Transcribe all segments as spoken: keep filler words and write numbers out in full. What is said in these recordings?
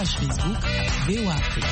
page Facebook V O A Afrique.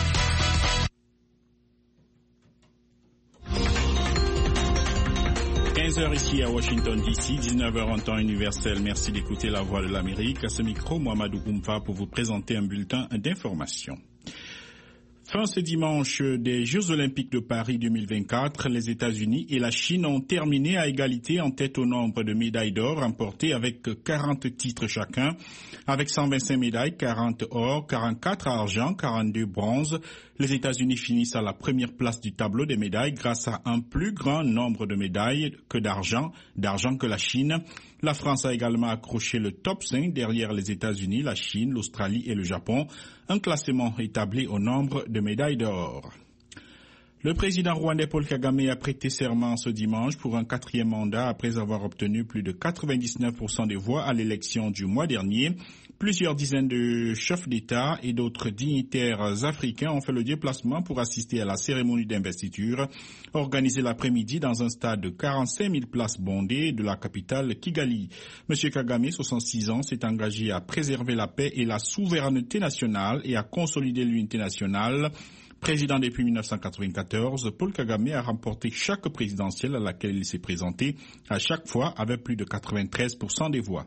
quinze heures ici à Washington D C, dix-neuf heures en temps universel. Merci d'écouter la voix de l'Amérique. À ce micro, Mohamedou Oumfa pour vous présenter un bulletin d'information. Fin ce dimanche des Jeux Olympiques de Paris deux mille vingt-quatre, les États-Unis et la Chine ont terminé à égalité en tête au nombre de médailles d'or remportées avec quarante titres chacun, avec cent vingt-cinq médailles, quarante or, quarante-quatre argent, quarante-deux bronze. Les États-Unis finissent à la première place du tableau des médailles grâce à un plus grand nombre de médailles que d'argent, d'argent que la Chine. La France a également accroché le top cinq derrière les États-Unis, la Chine, l'Australie et le Japon, un classement établi au nombre de médailles d'or. Le président rwandais Paul Kagame a prêté serment ce dimanche pour un quatrième mandat après avoir obtenu plus de quatre-vingt-dix-neuf pour cent des voix à l'élection du mois dernier. Plusieurs dizaines de chefs d'État et d'autres dignitaires africains ont fait le déplacement pour assister à la cérémonie d'investiture organisée l'après-midi dans un stade de quarante-cinq mille places bondées de la capitale Kigali. Monsieur Kagame, soixante-six ans, s'est engagé à préserver la paix et la souveraineté nationale et à consolider l'unité nationale. Président depuis mille neuf cent quatre-vingt-quatorze, Paul Kagame a remporté chaque présidentielle à laquelle il s'est présenté, à chaque fois avec plus de quatre-vingt-treize pour cent des voix.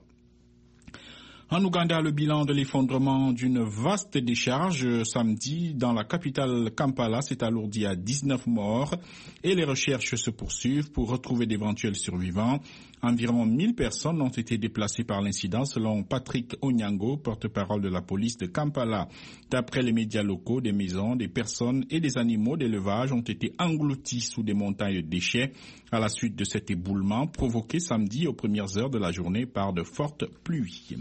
En Ouganda, le bilan de l'effondrement d'une vaste décharge samedi dans la capitale Kampala s'est alourdi à dix-neuf morts et les recherches se poursuivent pour retrouver d'éventuels survivants. Environ mille personnes ont été déplacées par l'incident selon Patrick Onyango, porte-parole de la police de Kampala. D'après les médias locaux, des maisons, des personnes et des animaux d'élevage ont été engloutis sous des montagnes de déchets à la suite de cet éboulement provoqué samedi aux premières heures de la journée par de fortes pluies.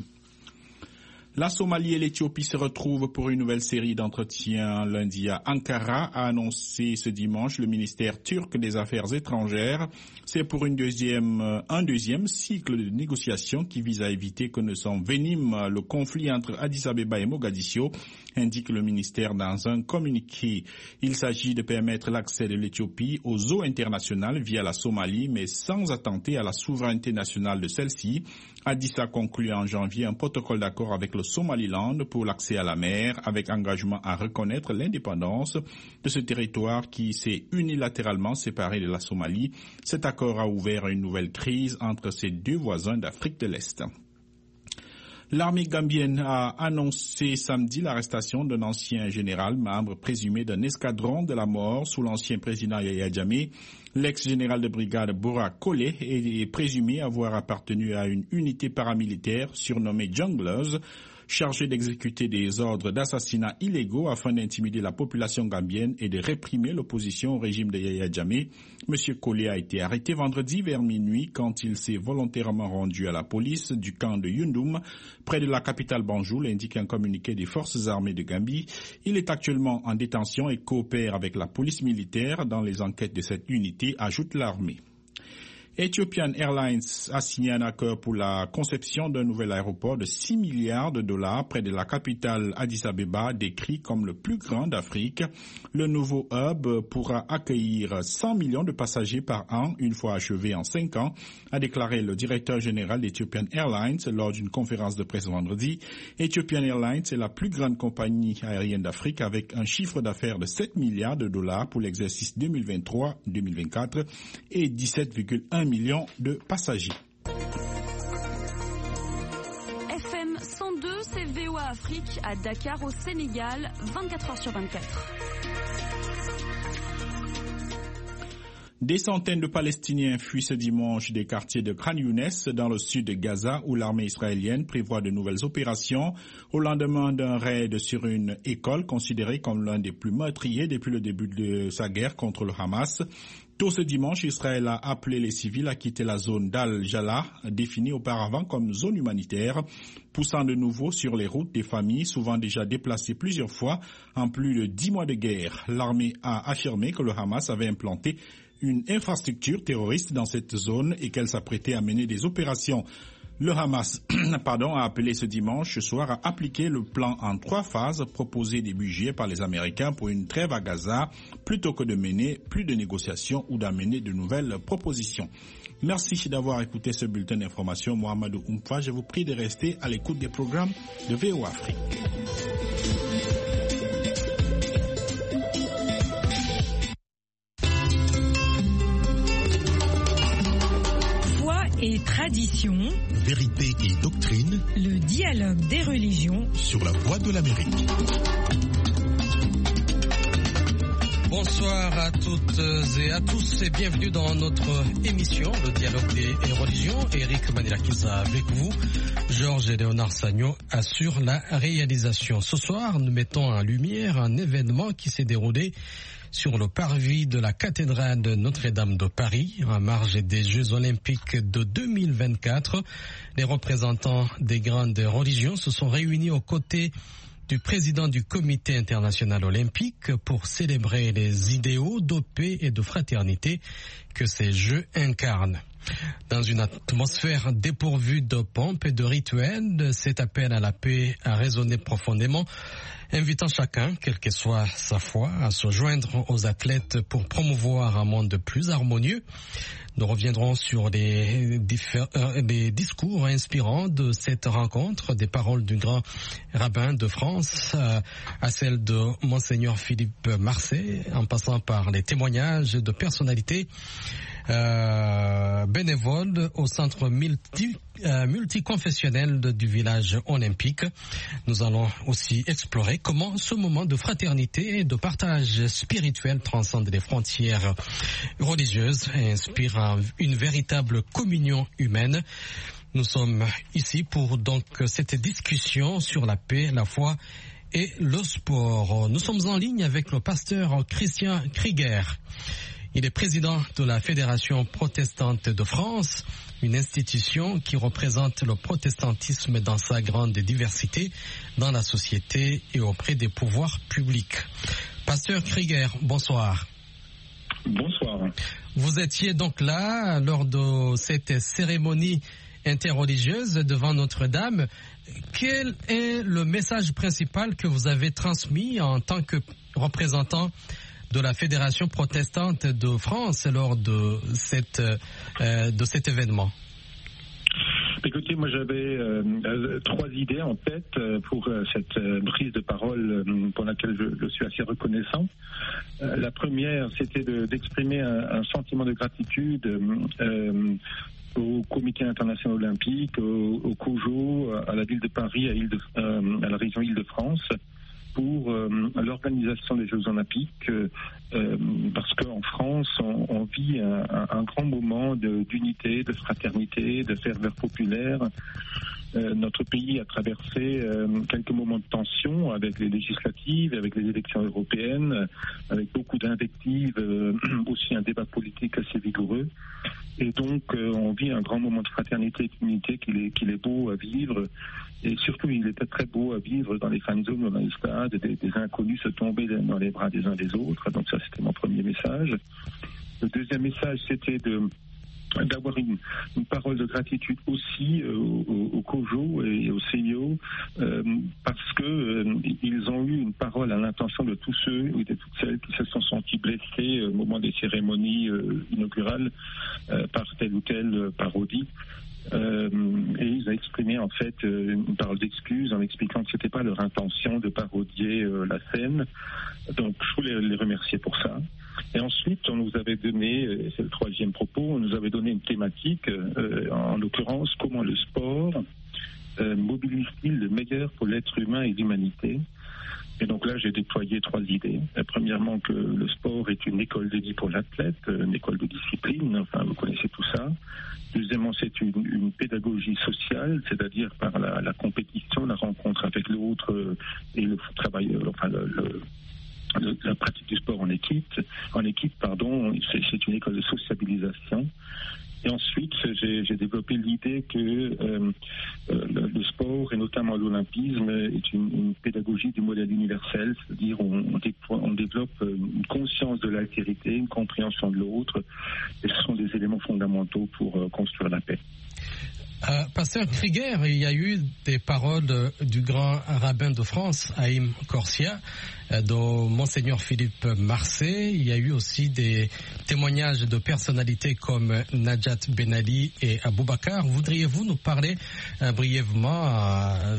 La Somalie et l'Éthiopie se retrouvent pour une nouvelle série d'entretiens lundi à Ankara, a annoncé ce dimanche le ministère turc des Affaires étrangères. C'est pour une deuxième, un deuxième cycle de négociations qui vise à éviter que ne s'envenime le conflit entre Addis Abeba et Mogadiscio, indique le ministère dans un communiqué. Il s'agit de permettre l'accès de l'Éthiopie aux eaux internationales via la Somalie, mais sans attenter à la souveraineté nationale de celle-ci. Addis a conclu en janvier un protocole d'accord avec le Somaliland pour l'accès à la mer, avec engagement à reconnaître l'indépendance de ce territoire qui s'est unilatéralement séparé de la Somalie. Cet accord a ouvert une nouvelle crise entre ces deux voisins d'Afrique de l'Est. L'armée gambienne a annoncé samedi l'arrestation d'un ancien général, membre présumé d'un escadron de la mort sous l'ancien président Yahya Jammeh. L'ex-général de brigade Bora Kole est présumé avoir appartenu à une unité paramilitaire surnommée Junglers, chargée d'exécuter des ordres d'assassinat illégaux afin d'intimider la population gambienne et de réprimer l'opposition au régime de Yahya Jammeh. Monsieur Kole a été arrêté vendredi vers minuit quand il s'est volontairement rendu à la police du camp de Yundum, près de la capitale Banjul, indique un communiqué des forces armées de Gambie. Il est actuellement en détention et coopère avec la police militaire dans les enquêtes de cette unité, ajoute l'armée. Ethiopian Airlines a signé un accord pour la conception d'un nouvel aéroport de six milliards de dollars près de la capitale Addis Abeba, décrit comme le plus grand d'Afrique. Le nouveau hub pourra accueillir cent millions de passagers par an une fois achevé en cinq ans, a déclaré le directeur général d'Ethiopian Airlines lors d'une conférence de presse vendredi. Ethiopian Airlines est la plus grande compagnie aérienne d'Afrique avec un chiffre d'affaires de sept milliards de dollars pour l'exercice deux mille vingt-trois deux mille vingt-quatre et dix-sept virgule un millions de passagers. F M cent deux, c'est V O A Afrique à Dakar au Sénégal, vingt-quatre heures sur vingt-quatre. Des centaines de Palestiniens fuient ce dimanche des quartiers de Khan Younes dans le sud de Gaza où l'armée israélienne prévoit de nouvelles opérations au lendemain d'un raid sur une école considérée comme l'un des plus meurtriers depuis le début de sa guerre contre le Hamas. Tôt ce dimanche, Israël a appelé les civils à quitter la zone d'Al-Jallah, définie auparavant comme zone humanitaire, poussant de nouveau sur les routes des familles souvent déjà déplacées plusieurs fois en plus de dix mois de guerre. L'armée a affirmé que le Hamas avait implanté une infrastructure terroriste dans cette zone et qu'elle s'apprêtait à mener des opérations. Le Hamas pardon, a appelé ce dimanche soir à appliquer le plan en trois phases proposé début juillet par les Américains pour une trêve à Gaza, plutôt que de mener plus de négociations ou d'amener de nouvelles propositions. Merci d'avoir écouté ce bulletin d'information. Mohamedou Oumfa, je vous prie de rester à l'écoute des programmes de V O A Afrique. tradition, vérité et doctrine, le dialogue des religions sur la Voix de l'Amérique. Bonsoir à toutes et à tous et bienvenue dans notre émission, le dialogue des religions. Eric Manilakiza avec vous. Georges et Léonard Sagnon assurent la réalisation. Ce soir, nous mettons en lumière un événement qui s'est déroulé sur le parvis de la cathédrale de Notre-Dame de Paris, en marge des Jeux Olympiques de deux mille vingt-quatre. Les représentants des grandes religions se sont réunis aux côtés du président du Comité international olympique pour célébrer les idéaux de paix et de fraternité que ces Jeux incarnent. Dans une atmosphère dépourvue de pompe et de rituels, cet appel à la paix a résonné profondément, invitant chacun, quelle que soit sa foi, à se joindre aux athlètes pour promouvoir un monde plus harmonieux. Nous reviendrons sur les, diffé- euh, les discours inspirants de cette rencontre, des paroles du grand rabbin de France euh, à celles de Monseigneur Philippe Marcet, en passant par les témoignages de personnalités Euh, bénévole au centre multi, euh, multiconfessionnel de, du village olympique. Nous allons aussi explorer comment ce moment de fraternité et de partage spirituel transcende les frontières religieuses et inspire un, une véritable communion humaine. Nous sommes ici pour donc cette discussion sur la paix, la foi et le sport. Nous sommes en ligne avec le pasteur Christian Krieger. Il est président de la Fédération protestante de France, une institution qui représente le protestantisme dans sa grande diversité dans la société et auprès des pouvoirs publics. Pasteur Krieger, bonsoir. Bonsoir. Vous étiez donc là lors de cette cérémonie interreligieuse devant Notre-Dame. Quel est le message principal que vous avez transmis en tant que représentant de la Fédération protestante de France lors de, cette, euh, de cet événement? Écoutez, moi j'avais euh, trois idées en tête euh, pour euh, cette euh, prise de parole euh, pour laquelle je, je suis assez reconnaissant. Euh, la première, c'était de, d'exprimer un, un sentiment de gratitude euh, au Comité international olympique, au, au COJO, à la ville de Paris, à, Île de, euh, à la région Île-de-France, pour euh, l'organisation des Jeux Olympiques, euh, parce qu'en France, on, on vit un, un grand moment de, d'unité, de fraternité, de ferveur populaire. Euh, notre pays a traversé euh, quelques moments de tension avec les législatives, avec les élections européennes, avec beaucoup d'invectives, euh, aussi un débat politique assez vigoureux. Et donc, euh, on vit un grand moment de fraternité et d'unité qu'il est, qu'il est beau à vivre. Et surtout, il était très beau à vivre dans les fan zones, dans les stades, des, des inconnus se tomber dans les bras des uns des autres. Donc ça, c'était mon premier message. Le deuxième message, c'était de d'avoir une, une parole de gratitude aussi euh, au, au COJO et au C I O euh, parce que euh, ils ont eu une parole à l'intention de tous ceux ou de toutes celles qui se sont sentis blessés au moment des cérémonies euh, inaugurales euh, par telle ou telle parodie. Euh, et ils ont exprimé en fait une parole d'excuse en expliquant que c'était pas leur intention de parodier euh, la scène. Donc je voulais les remercier pour ça. Et ensuite, on nous avait donné, et c'est le troisième propos, on nous avait donné une thématique, euh, en l'occurrence, comment le sport euh, mobilise-t-il le meilleur pour l'être humain et l'humanité. Et donc là, j'ai déployé trois idées. Euh, premièrement, que le sport est une école de vie pour l'athlète, une école de discipline, enfin, vous connaissez tout ça. Deuxièmement, c'est une, une pédagogie sociale, c'est-à-dire par la, la compétition, la rencontre avec l'autre euh, et le travail, euh, enfin, le, le la pratique du sport en équipe, en équipe, pardon, c'est, c'est une école de sociabilisation. Et ensuite, j'ai, j'ai développé l'idée que euh, le, le sport, et notamment l'olympisme, est une, une pédagogie du modèle universel, c'est-à-dire on, on, déploie, on développe une conscience de l'altérité, une compréhension de l'autre, et ce sont des éléments fondamentaux pour euh, construire la paix. Euh, Pasteur Krieger, il y a eu des paroles de, du grand rabbin de France, Haïm Corsia, euh, de Monseigneur Philippe Marcet. Il y a eu aussi des témoignages de personnalités comme Najat Ben Ali et Aboubakar. Voudriez-vous nous parler euh, brièvement euh,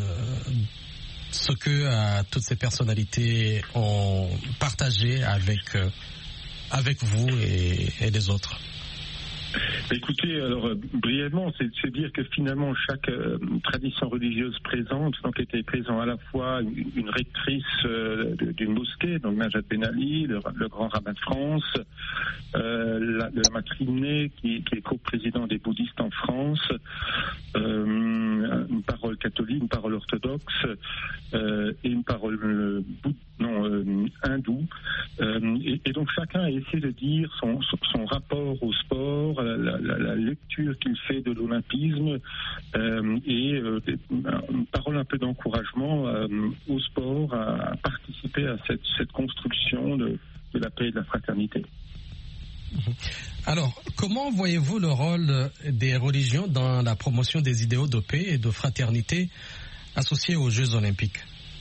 ce que euh, toutes ces personnalités ont partagé avec, euh, avec vous et, et les autres? Écoutez, alors euh, brièvement, c'est de se dire que finalement chaque euh, tradition religieuse présente, donc était présent à la fois une, une rectrice euh, d'une mosquée, donc Najat Ben Ali, le, le grand rabbin de France, euh, la, la matrinée qui, qui est co-président des bouddhistes en France, euh, une parole catholique, une parole orthodoxe euh, et une parole euh, boud- non, euh, hindoue. Euh, et, et donc chacun a essayé de dire son, son, son rapport au sport, la, la, la lecture qu'il fait de l'olympisme euh, et euh, une parole un peu d'encouragement euh, au sport, à, à participer à cette, cette construction de, de la paix et de la fraternité. Alors, comment voyez-vous le rôle des religions dans la promotion des idéaux de paix et de fraternité associés aux Jeux olympiques ?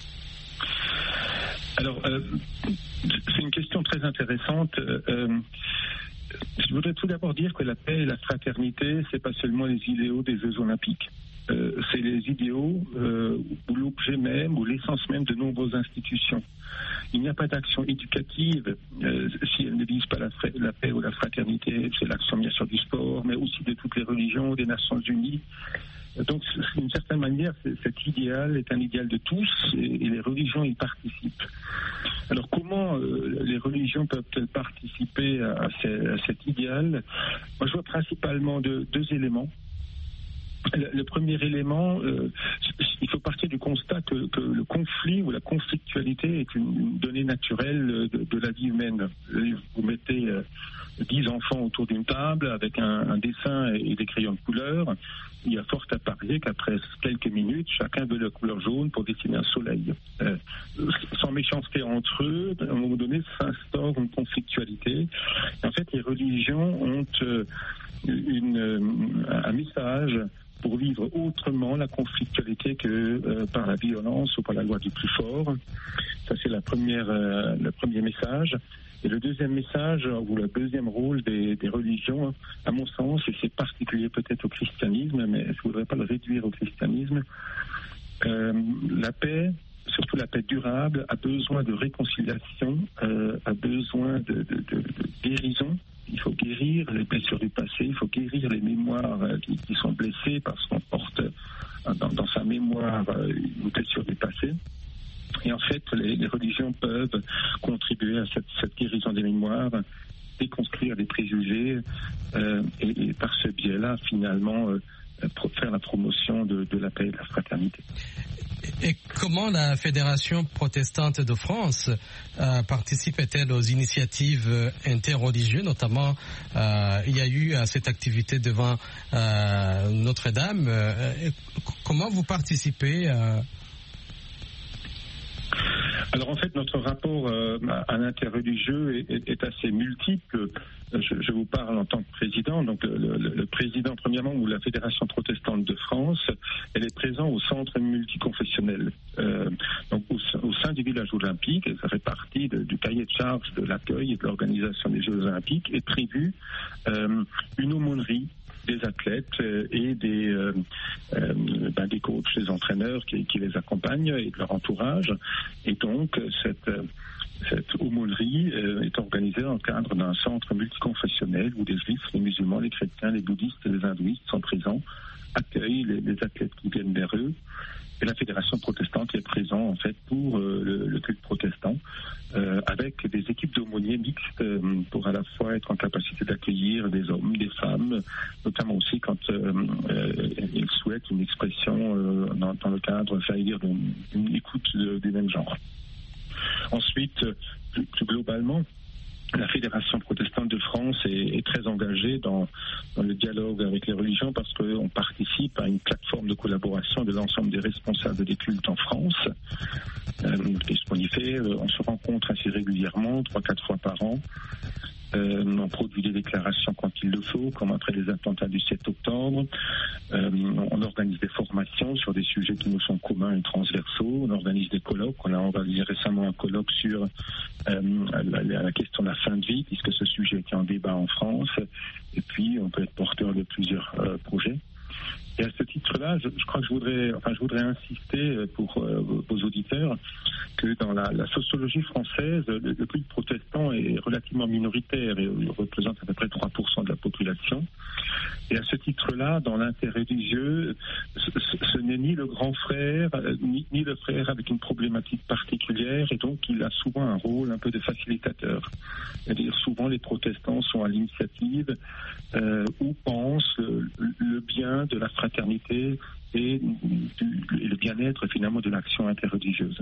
Alors, euh, c'est une question très intéressante. Euh, je voudrais tout d'abord dire que la paix et la fraternité, c'est pas seulement les idéaux des Jeux olympiques. Euh, c'est les idéaux euh, ou l'objet même ou l'essence même de nombreuses institutions. Il n'y a pas d'action éducative euh, si elles ne visent pas la, la paix ou la fraternité. C'est l'action bien sûr du sport, mais aussi de toutes les religions, des Nations Unies. Donc, d'une certaine manière, cet idéal est un idéal de tous et, et les religions y participent. Alors, comment euh, les religions peuvent-elles participer à, à, ce, à cet idéal ? Moi, je vois principalement de, deux éléments. Le, le premier élément, euh, il faut partir du constat que, que le conflit ou la conflictualité est une, une donnée naturelle de, de la vie humaine. Vous mettez euh, dix enfants autour d'une table avec un, un dessin et des crayons de couleur. Il y a fort à parier qu'après quelques minutes, chacun veut la couleur jaune pour dessiner un soleil. Euh, sans méchanceté entre eux, à un moment donné, s'instaure une conflictualité. Et en fait, les religions ont euh, une, un message pour vivre autrement la conflictualité que euh, par la violence ou par la loi du plus fort. Ça, c'est la première, euh, le premier message. Et le deuxième message, ou le deuxième rôle des, des religions, à mon sens, et c'est particulier peut-être au christianisme, mais je ne voudrais pas le réduire au christianisme, euh, la paix, surtout la paix durable, a besoin de réconciliation, euh, a besoin de, de, de, de guérison. Il faut guérir les blessures du passé, il faut guérir les mémoires qui, qui sont blessées parce qu'on porte dans, dans sa mémoire une blessure du passé. Et en fait, les, les religions peuvent contribuer à cette, cette guérison des mémoires, déconstruire les préjugés euh, et, et par ce biais-là, finalement, euh, faire la promotion de, de la paix et de la fraternité. Et comment la Fédération protestante de France euh, participe-t-elle aux initiatives interreligieuses, notamment euh, il y a eu euh, cette activité devant euh, Notre-Dame. Euh, comment vous participez euh... Alors en fait, notre rapport euh, à l'interreligieux est, est, est assez multiple. Je, je vous parle en tant que président. Donc le, le, le président, premièrement, ou la Fédération protestante de France, elle est présente au centre multiconfessionnel. Euh, donc au, au sein du village olympique, et ça fait partie de, du cahier de charge de l'accueil et de l'organisation des Jeux olympiques, est prévue euh, une aumônerie des athlètes et des, euh, euh, ben des coachs, des entraîneurs qui, qui les accompagnent et de leur entourage. Et donc, cette, cette aumônerie euh, est organisée dans le cadre d'un centre multiconfessionnel où les juifs, les musulmans, les chrétiens, les bouddhistes et les hindouistes sont présents, accueillent les, les athlètes qui viennent vers eux. Et la Fédération protestante est présente en fait pour euh, le, le culte protestant euh, avec des équipes d'aumôniers mixtes euh, pour à la fois être en capacité d'accueillir des hommes, des femmes, notamment aussi quand euh, euh, ils souhaitent une expression euh, dans, dans le cadre, j'allais dire, d'une, d'une écoute de, des mêmes genres. Ensuite, plus, plus globalement, la Fédération protestante de France est, est très engagée dans, dans le dialogue avec les religions parce qu'on participe à une plateforme de collaboration de l'ensemble des responsables des cultes en France. Euh, et ce qu'on y fait, on se rencontre assez régulièrement, trois, quatre fois par an. Euh, on produit des déclarations quand il le faut, comme après les attentats du sept octobre. Euh, on organise des formations sur des sujets qui nous sont communs et transversaux. On organise des colloques. On a organisé récemment un colloque sur euh, la, la question de la fin de vie, puisque ce sujet était en débat en France. Et puis, on peut être porteur de plusieurs euh, projets. Et à ce titre-là, je, je crois que je voudrais, enfin, je voudrais insister pour euh, vos auditeurs que dans la, la sociologie française, le, le culte protestant est relativement minoritaire et il représente à peu près trois pour cent de la population. Et à ce titre-là, dans l'interreligieux, ce, ce n'est ni le grand frère, ni, ni le frère avec une problématique particulière, et donc il a souvent un rôle un peu de facilitateur. C'est-à-dire souvent les protestants sont à l'initiative euh, ou pensent le, le bien de la fraternité et, du, et le bien-être finalement de l'action interreligieuse.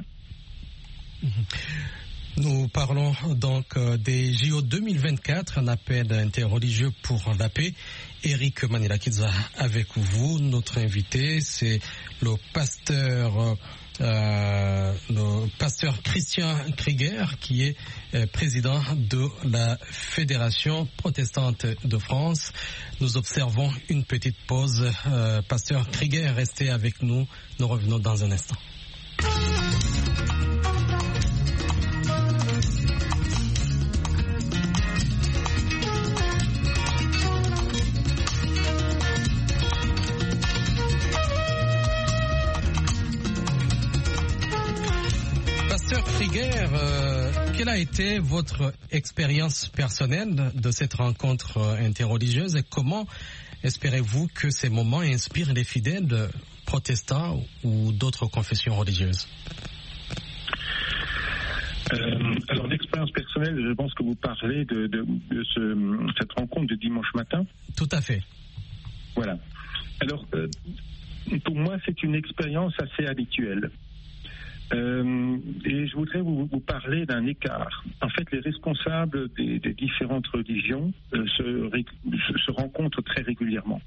Nous parlons donc des J O deux mille vingt-quatre, un appel interreligieux pour la paix. Eric Manilakiza avec vous. Notre invité, c'est le pasteur, euh, le pasteur Christian Krieger, qui est euh, président de la Fédération protestante de France. Nous observons une petite pause. Euh, pasteur Krieger, restez avec nous. Nous revenons dans un instant. Krieger, euh, quelle a été votre expérience personnelle de cette rencontre interreligieuse et comment espérez-vous que ces moments inspirent les fidèles protestants ou d'autres confessions religieuses? Euh, alors l'expérience personnelle, je pense que vous parlez de, de, de ce, cette rencontre de dimanche matin. Tout à fait. Voilà. Alors, euh, pour moi, c'est une expérience assez habituelle. Euh, et je voudrais vous, vous parler d'un écart. En fait, les responsables des, des différentes religions euh, se, se, se rencontrent très régulièrement.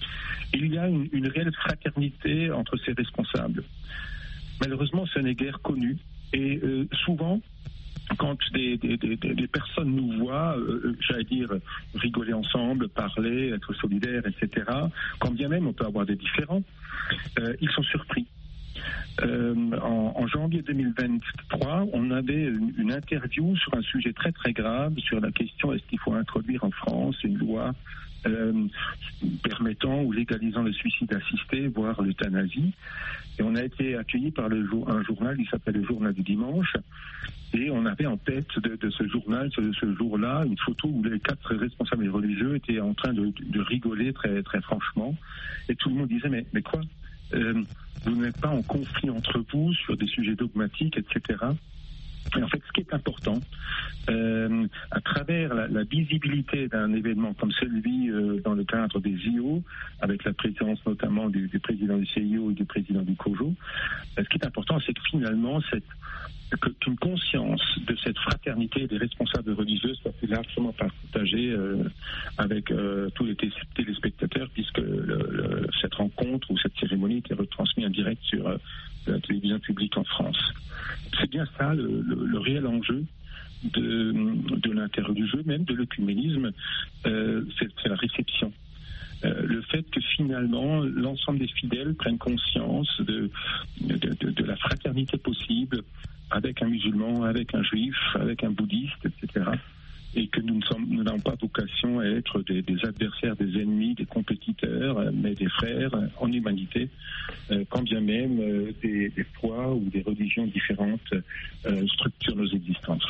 Il y a une, une réelle fraternité entre ces responsables. Malheureusement, ce n'est guère connu. Et euh, souvent, quand des, des, des, des personnes nous voient, euh, j'allais dire, rigoler ensemble, parler, être solidaires, et cetera, quand bien même on peut avoir des différends, euh, ils sont surpris. Euh, en, en janvier deux mille vingt-trois, on avait une, une interview sur un sujet très très grave, sur la question est-ce qu'il faut introduire en France une loi euh, permettant ou légalisant le suicide assisté, voire l'euthanasie. Et on a été accueillis par le, un journal qui s'appelle le Journal du Dimanche. Et on avait en tête de, de ce journal, de ce jour-là, une photo où les quatre responsables religieux étaient en train de, de rigoler très très franchement. Et tout le monde disait mais, mais quoi Euh, vous n'êtes pas en conflit entre vous sur des sujets dogmatiques, et cetera. Et en fait, ce qui est important, euh, à travers la, la visibilité d'un événement comme celui euh, dans le cadre des J O, avec la présence notamment du, du président du C I O et du président du COJO, euh, ce qui est important, c'est que finalement, cette que, qu'une conscience de cette fraternité des responsables religieux soit plus largement partagée euh, avec euh, tous les téléspectateurs, puisque le, le, cette rencontre ou cette cérémonie était retransmise en direct sur euh, la télévision publique en France. C'est bien ça le, le, le réel enjeu de, de l'interreligieux, même de l'œcuménisme, euh, c'est, c'est la réception. Euh, le fait que finalement l'ensemble des fidèles prennent conscience de, de, de, de la fraternité possible avec un musulman, avec un juif, avec un bouddhiste, et cetera. Et que nous ne sommes, nous n'avons pas vocation à être des, des adversaires, des ennemis, des compétiteurs, mais des frères en humanité, euh, quand bien même euh, des, des foi ou des religions différentes euh, structurent nos existences.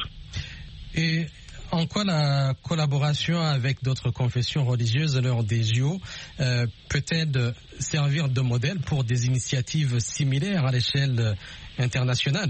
Et en quoi la collaboration avec d'autres confessions religieuses lors des J O euh, peut-elle servir de modèle pour des initiatives similaires à l'échelle internationale?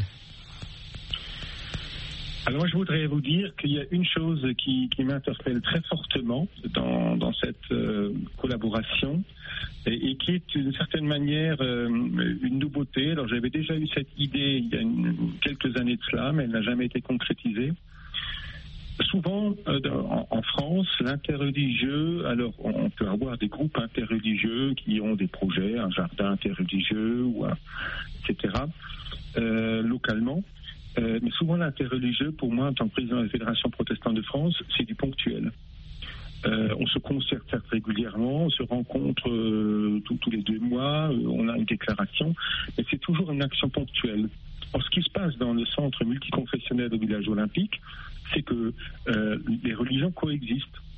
Alors moi, je voudrais vous dire qu'il y a une chose qui, qui m'interpelle très fortement dans, dans cette euh, collaboration et, et qui est d'une certaine manière euh, une nouveauté. Alors j'avais déjà eu cette idée il y a une, quelques années de cela, mais elle n'a jamais été concrétisée. Souvent, euh, en, en France, l'interreligieux, alors on peut avoir des groupes interreligieux qui ont des projets, un jardin interreligieux, ou un, et cetera, euh, localement. Euh, mais souvent, l'interreligieux, pour moi, en tant que président de la Fédération protestante de France, c'est du ponctuel. Euh, on se concerte régulièrement, on se rencontre euh, tous, tous les deux mois, euh, on a une déclaration, mais c'est toujours une action ponctuelle. Or, ce qui se passe dans le centre multiconfessionnel au village olympique, c'est que euh, les religions coexistent.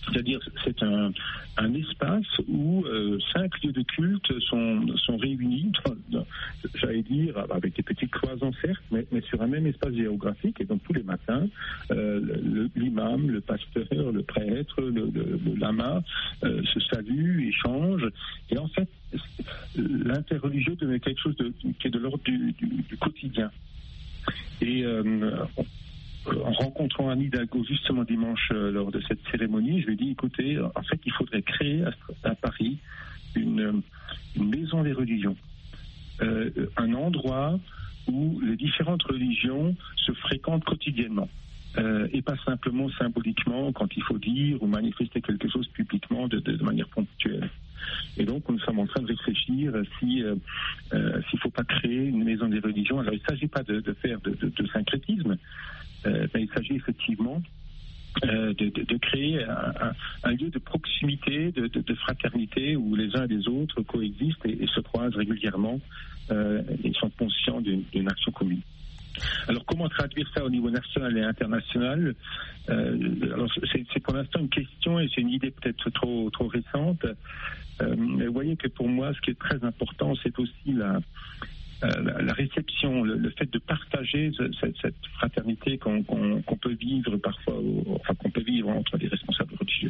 C'est-à-dire, c'est un, un espace où euh, cinq lieux de culte sont, sont réunis, dans, dans, j'allais dire, avec des petites cloisons certes, mais, mais sur un même espace géographique. Et donc tous les matins, euh, le, l'imam, le pasteur, le prêtre, le, le, le lama euh, se saluent, échangent. Et en fait, l'interreligieux devient quelque chose de, qui est de l'ordre du, du, du quotidien. Et euh, on, en rencontrant Anne Hidalgo justement dimanche euh, lors de cette cérémonie, je lui ai dit, écoutez, en fait, il faudrait créer à, à Paris une, une maison des religions, euh, un endroit où les différentes religions se fréquentent quotidiennement. Euh, et pas simplement symboliquement quand il faut dire ou manifester quelque chose publiquement de, de, de manière ponctuelle. Et donc nous sommes en train de réfléchir si euh, euh, s'il ne faut pas créer une maison des religions. Alors il ne s'agit pas de, de faire de, de, de syncrétisme, euh, mais il s'agit effectivement euh, de, de, de créer un, un, un lieu de proximité, de, de, de fraternité où les uns et les autres coexistent et, et se croisent régulièrement euh, et sont conscients d'une, d'une action commune. Alors comment traduire ça au niveau national et international? euh, alors c'est, c'est pour l'instant une question et c'est une idée peut-être trop, trop récente. Euh, mais vous voyez que pour moi ce qui est très important c'est aussi la, la, la réception, le, le fait de partager cette, cette fraternité qu'on, qu'on, qu'on peut vivre parfois, enfin qu'on peut vivre entre les responsables religieux.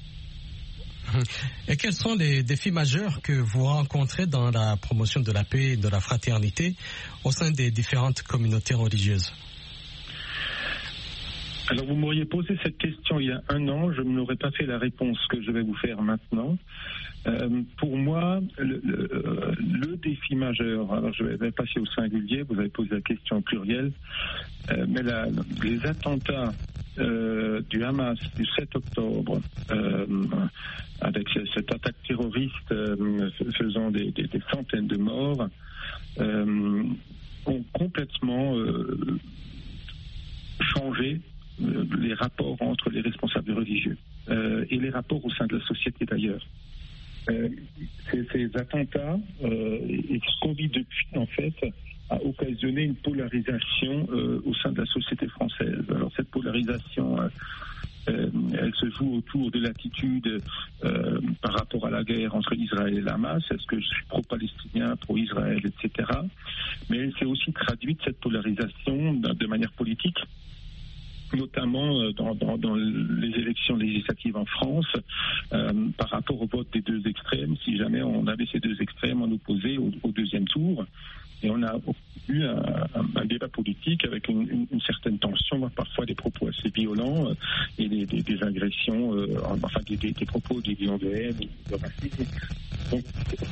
Et quels sont les défis majeurs que vous rencontrez dans la promotion de la paix et de la fraternité au sein des différentes communautés religieuses? Alors vous m'auriez posé cette question il y a un an, je n'aurais pas fait la réponse que je vais vous faire maintenant. Euh, pour moi, le, le, le défi majeur, alors je vais passer au singulier, vous avez posé la question au pluriel, euh, mais la, les attentats euh, du Hamas du sept octobre, euh, avec cette attaque terroriste euh, faisant des, des, des centaines de morts, euh, ont complètement euh, changé euh, les rapports entre les responsables religieux euh, et les rapports au sein de la société d'ailleurs. Euh, ces, ces attentats euh, et ce qu'on vit depuis en fait a occasionné une polarisation euh, au sein de la société française. Alors cette polarisation euh, euh, elle se joue autour de l'attitude euh, par rapport à la guerre entre Israël et le Hamas. Est-ce que je suis pro-palestinien, pro-Israël, et cetera. Mais elle s'est aussi traduite cette polarisation de manière politique, notamment dans, dans, dans les élections législatives en France, euh, par rapport au vote des deux extrêmes, si jamais on avait ces deux extrêmes en opposé au, au deuxième tour. Et on a eu un, un, un débat politique avec une, une, une certaine tension, parfois des propos assez violents euh, et des, des, des agressions, euh, enfin des, des, des propos déviants de haine, de racisme. Donc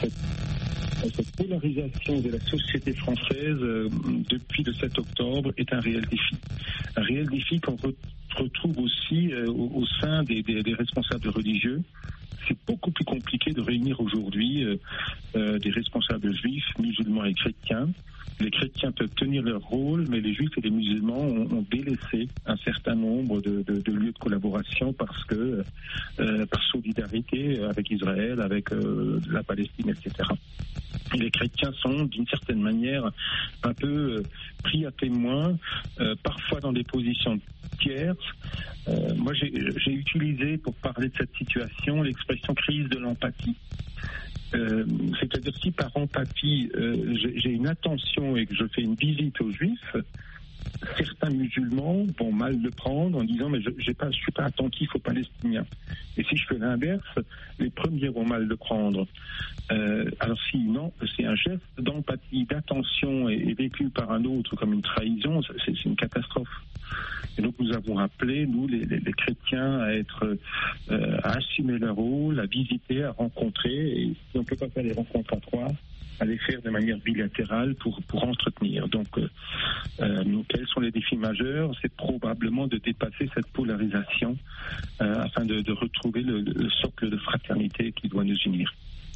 cette, cette polarisation de la société française euh, depuis le sept octobre est un réel défi. Un réel défi qu'on re, retrouve aussi euh, au, au sein des, des, des responsables religieux. C'est beaucoup plus compliqué de réunir aujourd'hui euh, euh, des responsables juifs, musulmans et chrétiens. Les chrétiens peuvent tenir leur rôle, mais les juifs et les musulmans ont, ont délaissé un certain nombre de, de, de lieux de collaboration parce que, euh, par solidarité avec Israël, avec euh, la Palestine, et cetera. Et les chrétiens sont, d'une certaine manière, un peu euh, pris à témoin, euh, parfois dans des positions tierces. Euh, moi, j'ai, j'ai utilisé, pour parler de cette situation, l'expression crise de l'empathie. Euh, c'est-à-dire si par empathie euh, j'ai, j'ai une attention et que je fais une visite aux Juifs, certains musulmans vont mal le prendre en disant mais je ne suis pas attentif aux Palestiniens. Et si je fais l'inverse, les premiers vont mal le prendre. Euh, alors si non, c'est un geste d'empathie, d'attention et, et vécu par un autre comme une trahison, c'est, c'est une catastrophe. Et donc nous avons appelé, nous les, les, les chrétiens, à être, euh, à assumer leur rôle, à visiter, à rencontrer. Et si on ne peut pas faire les rencontres à trois, à les faire de manière bilatérale pour, pour entretenir. Donc, euh, euh, quels sont les défis majeurs? C'est probablement de dépasser cette polarisation euh, afin de, de retrouver le, le socle de fraternité qui doit nous unir.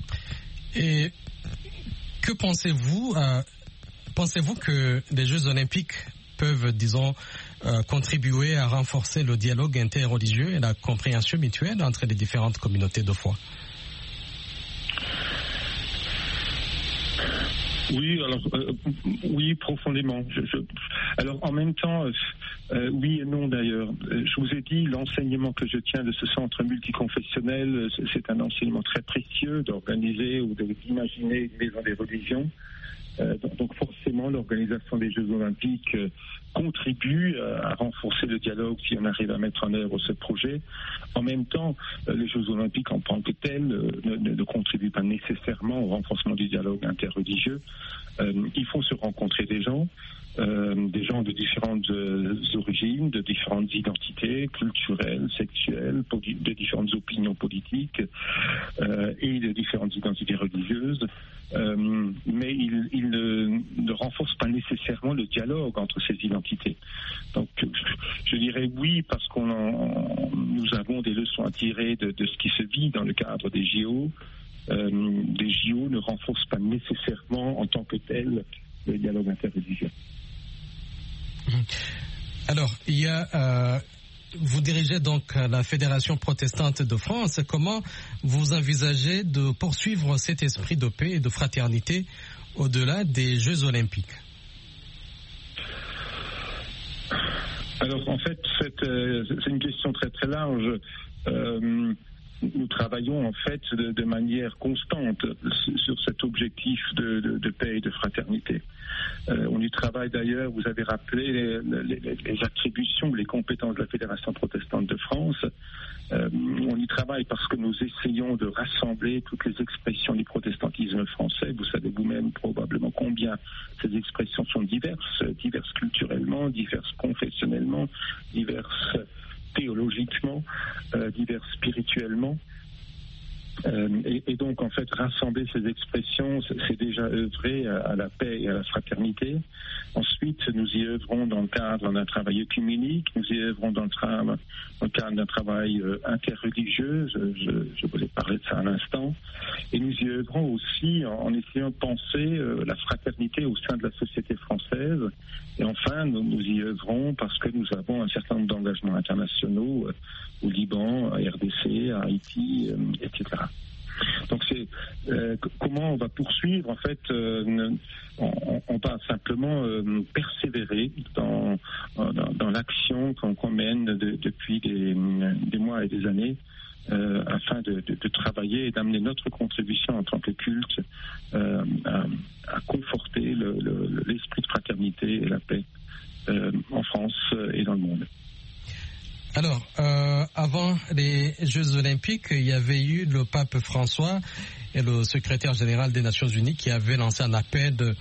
Et que pensez-vous euh, Pensez-vous que les Jeux Olympiques peuvent, disons, euh, contribuer à renforcer le dialogue interreligieux et la compréhension mutuelle entre les différentes communautés de foi? Oui, alors euh, oui, profondément. Je, je, Alors en même temps, euh, oui et non d'ailleurs. Je vous ai dit, l'enseignement que je tiens de ce centre multiconfessionnel, c'est un enseignement très précieux d'organiser ou d'imaginer une maison des religions. Euh, donc forcément, l'organisation des Jeux Olympiques euh, contribue euh, à renforcer le dialogue si on arrive à mettre en œuvre ce projet. En même temps, euh, les Jeux Olympiques en tant que tels euh, ne, ne contribuent pas nécessairement au renforcement du dialogue interreligieux. Euh, il faut se rencontrer des gens, euh, des gens de différentes euh, origines, de différentes identités culturelles, sexuelles, de différentes opinions politiques euh, et de différentes identités religieuses. Euh, mais il, il ne, ne renforce pas nécessairement le dialogue entre ces identités. Donc, je dirais oui parce qu'on en, nous avons des leçons à tirer de, de ce qui se vit dans le cadre des J O. Euh, des J O ne renforcent pas nécessairement en tant que tel le dialogue interreligieux. Alors, il y a... Euh... Vous dirigez donc la Fédération protestante de France. Comment vous envisagez de poursuivre cet esprit de paix et de fraternité au-delà des Jeux Olympiques? Alors en fait, c'est, euh, c'est une question très très large. Euh, nous travaillons en fait de, de manière constante sur cet objectif de, de, de paix et de fraternité. Euh, on y travaille d'ailleurs, vous avez rappelé les, les, les attributions, les compétences de la Fédération protestante de France. Euh, on y travaille parce que nous essayons de rassembler toutes les expressions du protestantisme français. Vous savez vous-même probablement combien ces expressions sont diverses, diverses culturellement, diverses confessionnellement, diverses théologiquement, euh, diverses spirituellement. Euh, et, et donc, en fait, rassembler ces expressions, c'est déjà œuvrer à, à la paix et à la fraternité. Ensuite, nous y œuvrons dans le cadre d'un travail œcuménique, nous y œuvrons dans le, tra- dans le cadre d'un travail euh, interreligieux, je, je, je voulais parler de ça à l'instant, et nous y œuvrons aussi en, en essayant de penser euh, la fraternité au sein de la société française. Et enfin, nous, nous y œuvrons parce que nous avons un certain nombre d'engagements internationaux euh, au Liban, à R D C, à Haïti, euh, et cetera. Donc c'est euh, comment on va poursuivre en fait euh, on, on va simplement euh, persévérer dans, dans, dans l'action qu'on, qu'on mène de, depuis des, des mois et des années euh, afin de, de, de travailler et d'amener notre contribution en tant que culte euh, à, à conforter le, le, l'esprit de fraternité et la paix euh, en France et dans le monde. Alors, euh, avant les Jeux Olympiques, il y avait eu le pape François et le secrétaire général des Nations Unies qui avaient lancé un appel de, euh,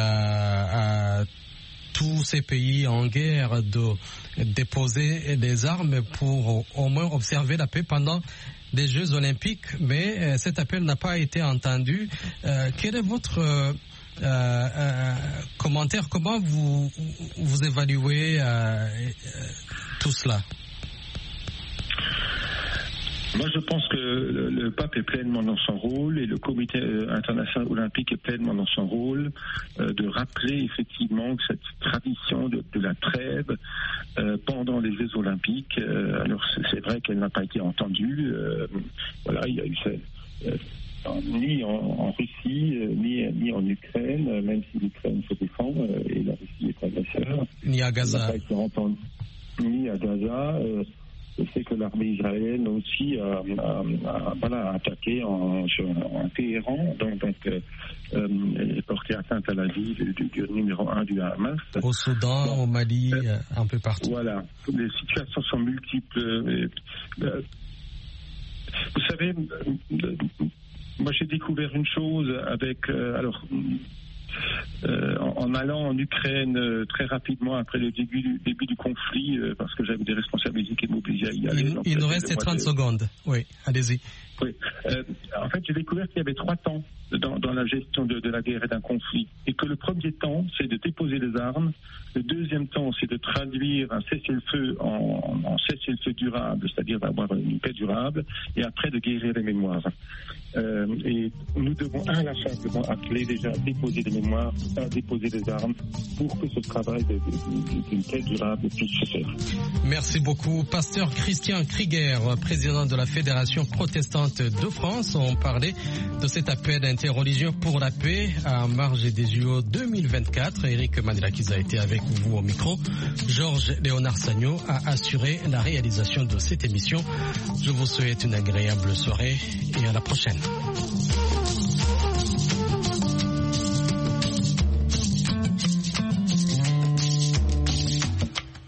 à tous ces pays en guerre de déposer des armes pour au moins observer la paix pendant les Jeux Olympiques. Mais euh, cet appel n'a pas été entendu. Euh, quel est votre euh, euh, commentaire? Comment vous, vous évaluez euh, tout cela? Moi, je pense que le, le pape est pleinement dans son rôle et le comité international olympique est pleinement dans son rôle euh, de rappeler effectivement que cette tradition de, de la trêve euh, pendant les Jeux olympiques, euh, alors c'est, c'est vrai qu'elle n'a pas été entendue. Euh, voilà, il y a eu cette, euh, ni en, en Russie, euh, ni, ni en Ukraine, euh, même si l'Ukraine se défend euh, et la Russie est agresseur. Ni à Gaza. Elle n'a pas été entendue, ni à Gaza. Euh, Je sais que l'armée israélienne aussi a, a, a, voilà, attaqué en, en Téhéran, donc, donc euh, porté atteinte à la vie du, du, du numéro un du Hamas. Au Soudan, bon, au Mali, euh, un peu partout. Voilà, les situations sont multiples. Euh, euh, vous savez, euh, moi j'ai découvert une chose avec... Euh, alors. Euh, en, en allant en Ukraine euh, très rapidement après le début du, début du conflit, euh, parce que j'avais des responsabilités qui m'obligeaient à y aller. Il, donc, il nous reste trente de... secondes. Oui, allez-y. Oui. Euh, en fait, j'ai découvert qu'il y avait trois temps dans, dans la gestion de, de la guerre et d'un conflit. Et que le premier temps, c'est de déposer les armes. Le deuxième temps, c'est de traduire un cessez-le-feu en, en cessez-le-feu durable, c'est-à-dire d'avoir une paix durable, et après de guérir les mémoires. Euh, et nous devons inlassablement appeler déjà à déposer des mémoires, à déposer des armes, pour que ce travail de, de, d'une paix durable puisse se faire. Merci beaucoup. Pasteur Christian Krieger, président de la Fédération protestante de France, on parlait de cet appel inter religions pour la paix à marge des U O deux mille vingt-quatre. Eric Manilakiza a été avec vous au micro. Georges Léonard Sagno a assuré la réalisation de cette émission. Je vous souhaite une agréable soirée et à la prochaine.